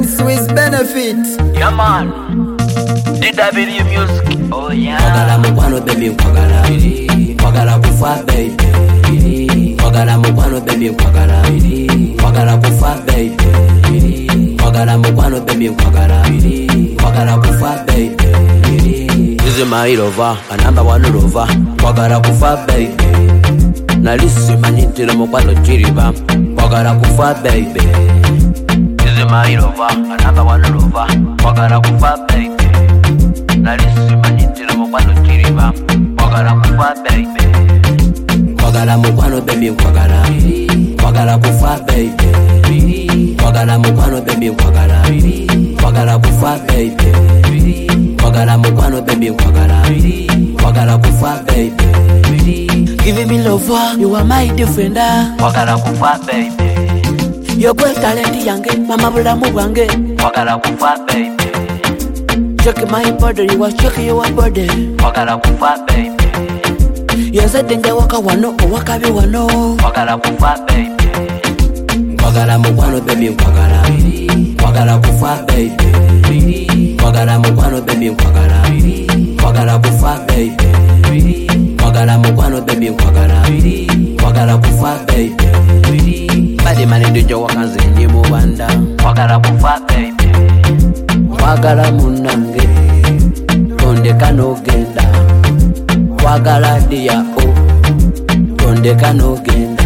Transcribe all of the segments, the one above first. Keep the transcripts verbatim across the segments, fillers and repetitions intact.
Swiss benefit. Yeah man, D W music. Oh yeah. Kwagala mukwano baby kwagala, kwagala kufa baby. Kwagala mukwano baby kwagala, kwagala kufa baby. Kwagala mukwano baby kwagala, kwagala kufa baby. This is my lover, a number one lover. Kwagala kufa baby. Nalisi manitira mukwano chiriba. Kwagala kufa baby. This is my lover, a number one lover. Kwagala kufa baby. Nalisi manitira mukwano chiriba. Kwagala kufa baby. Kwagala mukwano baby kwagala, kwagala kufa baby. Kwagala mukwano baby kwagala, kwagala kufa baby. Kwagala mukwano baby kwagala, kwagala kufa baby. Give me love, you are my defender. Kwagala kufa baby. Your great talent yange, mama bulamu bwange. Kwagala kufa baby. Check my body, you are check your body. Kwagala kufa baby. Yenze denge waka wano, waka bi wano. Kwagala kufa baby. Kwagala mukwano baby kwagala, kwagala kufa baby. Kwagala mukwano baby kwagala, kwagala kufa baby. Kwagala mukwano baby kwagala, kwagala kufa baby. Badi mani ndio wakanze ndi mubanda. Kwagala kufa baby. Kwagala munange, tonde kanogenda. Kwagala dia o, tonde kanogenda.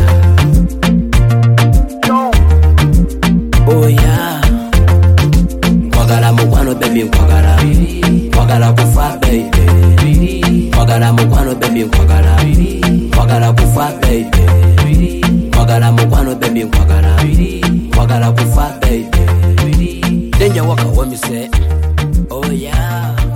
Oh yeah. Kwagala mukwano baby kwagala, kwagala kufa baby. Kwagala mukwano baby kwagala, kwagala kufa baby. Kwagala mukwano baby kwagala, kwagala kufa baby. Danger waka what me say. Oh yeah.